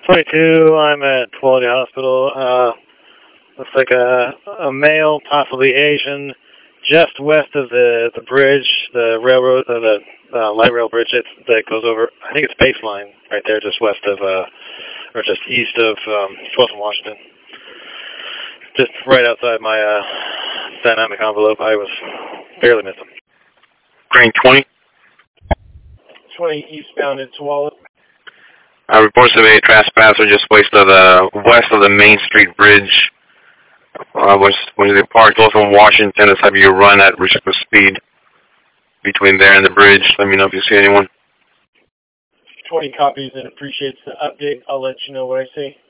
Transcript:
22, I'm at Quality Hospital. Looks like a male, possibly Asian, just west of the bridge, the railroad, the light rail bridge that goes over, I think it's Baseline, right there, just west of, or just east of 12th and Washington. Just right outside my dynamic envelope. I was barely missed him. Crane 20. 20 eastbound at Tualatin. Reports of a trespasser just west of the Main Street Bridge. When they parked off in Washington, it's have you run at restricted speed between there and the bridge. Let me know if you see anyone. 20 copies and appreciates the update. I'll let you know what I see.